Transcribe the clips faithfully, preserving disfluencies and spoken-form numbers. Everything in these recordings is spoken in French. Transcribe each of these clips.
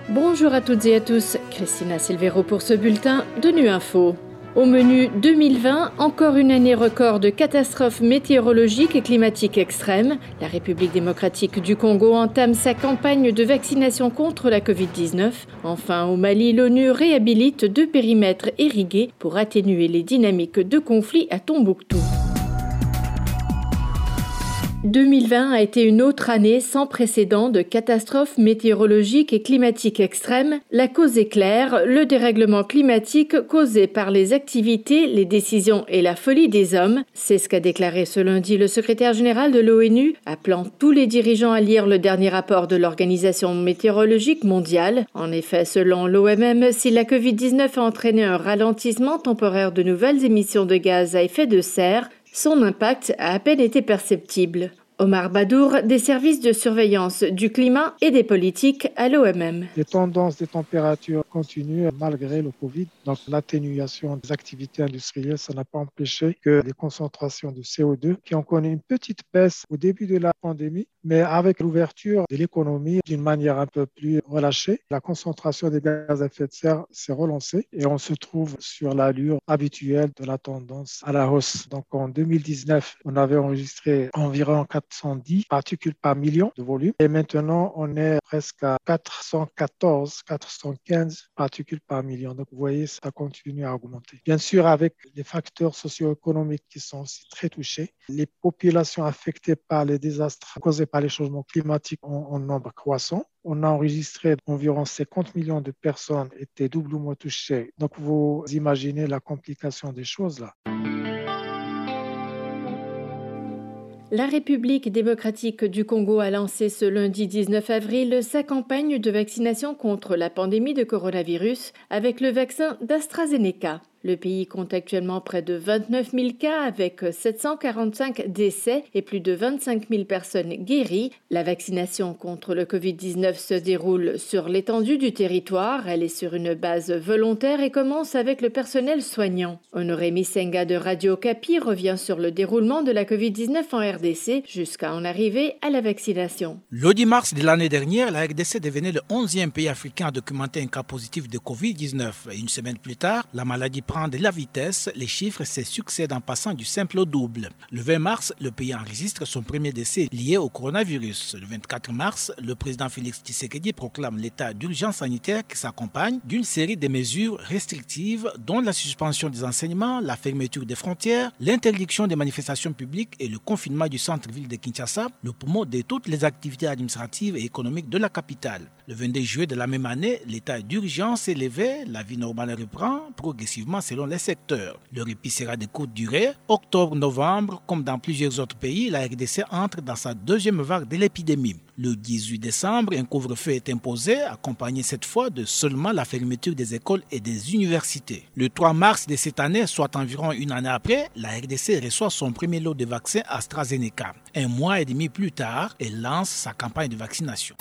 Bonjour à toutes et à tous, Christina Silvero pour ce bulletin de Nu Info. Au menu deux mille vingt, encore une année record de catastrophes météorologiques et climatiques extrêmes. La République démocratique du Congo entame sa campagne de vaccination contre la covid dix-neuf. Enfin, au Mali, l'ONU réhabilite deux périmètres irrigués pour atténuer les dynamiques de conflit à Tombouctou. deux mille vingt a été une autre année sans précédent de catastrophes météorologiques et climatiques extrêmes. La cause est claire, le dérèglement climatique causé par les activités, les décisions et la folie des hommes. C'est ce qu'a déclaré ce lundi le secrétaire général de l'ONU, appelant tous les dirigeants à lire le dernier rapport de l'Organisation météorologique mondiale. En effet, selon l'O M M, si la covid dix-neuf a entraîné un ralentissement temporaire de nouvelles émissions de gaz à effet de serre, son impact a à peine été perceptible. Omar Badour, des services de surveillance du climat et des politiques à l'O M M. Les tendances des températures continuent malgré le Covid. Donc l'atténuation des activités industrielles, ça n'a pas empêché que les concentrations de C O deux, qui ont connu une petite baisse au début de la pandémie, mais avec l'ouverture de l'économie d'une manière un peu plus relâchée, la concentration des gaz à effet de serre s'est relancée et on se trouve sur l'allure habituelle de la tendance à la hausse. Donc en deux mille dix-neuf, on avait enregistré environ quatre cent dix particules par million de volume et maintenant on est presque à quatre cent quatorze, quatre cent quinze particules par million. Donc vous voyez, ça continue à augmenter. Bien sûr, avec les facteurs socio-économiques qui sont aussi très touchés, les populations affectées par les désastres causés par les changements climatiques ont un nombre croissant. On a enregistré environ cinquante millions de personnes étaient doublement touchées. Donc vous imaginez la complication des choses là. La République démocratique du Congo a lancé ce lundi dix-neuf avril sa campagne de vaccination contre la pandémie de coronavirus avec le vaccin d'AstraZeneca. Le pays compte actuellement près de vingt-neuf mille cas avec sept cent quarante-cinq décès et plus de vingt-cinq mille personnes guéries. La vaccination contre le covid dix-neuf se déroule sur l'étendue du territoire. Elle est sur une base volontaire et commence avec le personnel soignant. Honoré Misenga de Radio Okapi revient sur le déroulement de la covid dix-neuf en R D C jusqu'à en arriver à la vaccination. Le dix mars de l'année dernière, la R D C devenait le onzième pays africain à documenter un cas positif de covid dix-neuf. Une semaine plus tard, la maladie prend de la vitesse, les chiffres se succèdent en passant du simple au double. Le vingt mars, le pays enregistre son premier décès lié au coronavirus. Le vingt-quatre mars, le président Félix Tshisekedi proclame l'état d'urgence sanitaire qui s'accompagne d'une série de mesures restrictives dont la suspension des enseignements, la fermeture des frontières, l'interdiction des manifestations publiques et le confinement du centre-ville de Kinshasa, le poumon de toutes les activités administratives et économiques de la capitale. Le vingt-deux juillet de la même année, l'état d'urgence est levé, la vie normale reprend progressivement selon les secteurs. Le répit sera de courte durée. Octobre-novembre, comme dans plusieurs autres pays, la R D C entre dans sa deuxième vague de l'épidémie. Le dix-huit décembre, un couvre-feu est imposé, accompagné cette fois de seulement la fermeture des écoles et des universités. Le trois mars de cette année, soit environ une année après, la R D C reçoit son premier lot de vaccins AstraZeneca. Un mois et demi plus tard, elle lance sa campagne de vaccination.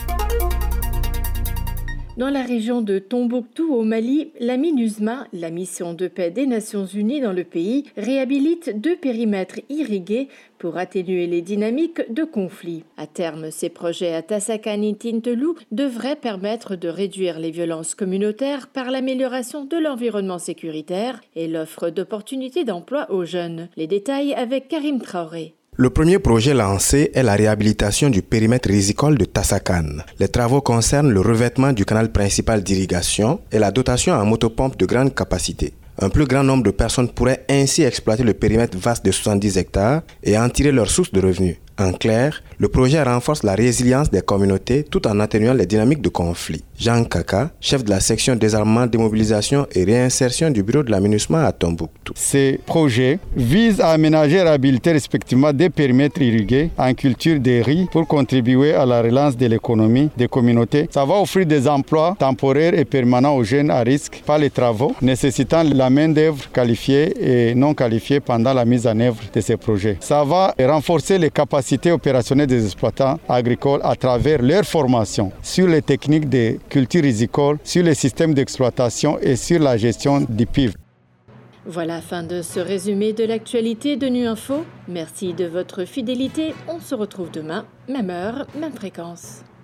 Dans la région de Tombouctou, au Mali, la MINUSMA, la mission de paix des Nations Unies dans le pays, réhabilite deux périmètres irrigués pour atténuer les dynamiques de conflit. À terme, ces projets à Tassakan et Tintelou devraient permettre de réduire les violences communautaires par l'amélioration de l'environnement sécuritaire et l'offre d'opportunités d'emploi aux jeunes. Les détails avec Karim Traoré. Le premier projet lancé est la réhabilitation du périmètre risicole de Tassakan. Les travaux concernent le revêtement du canal principal d'irrigation et la dotation en motopompes de grande capacité. Un plus grand nombre de personnes pourraient ainsi exploiter le périmètre vaste de soixante-dix hectares et en tirer leur source de revenus. En clair, le projet renforce la résilience des communautés tout en atténuant les dynamiques de conflit. Jean Kaka, chef de la section désarmement, démobilisation et réinsertion du bureau de la MINUSMA à Tombouctou. Ces projets visent à aménager et réhabiliter respectivement des périmètres irrigués en culture de riz pour contribuer à la relance de l'économie des communautés. Ça va offrir des emplois temporaires et permanents aux jeunes à risque par les travaux, nécessitant la main-d'œuvre qualifiée et non qualifiée pendant la mise en œuvre de ces projets. Ça va renforcer les capacités opérationnelles des exploitants agricoles à travers leur formation sur les techniques de culture risicole, sur les systèmes d'exploitation et sur la gestion du P I V. Voilà, fin de ce résumé de l'actualité de Nu Info. Merci de votre fidélité. On se retrouve demain, même heure, même fréquence.